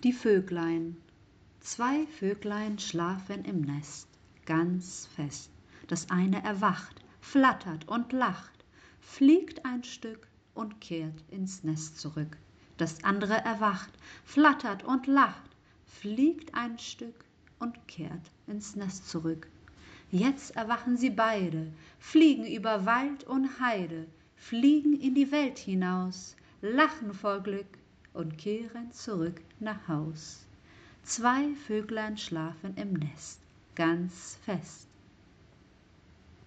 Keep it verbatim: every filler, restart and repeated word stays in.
Die Vöglein. Zwei Vöglein schlafen im Nest, ganz fest. Das eine erwacht, flattert und lacht, fliegt ein Stück und kehrt ins Nest zurück. Das andere erwacht, flattert und lacht, fliegt ein Stück und kehrt ins Nest zurück. Jetzt erwachen sie beide, fliegen über Wald und Heide, fliegen in die Welt hinaus, lachen vor Glück und kehren zurück nach Haus. Zwei Vöglein schlafen im Nest, ganz fest.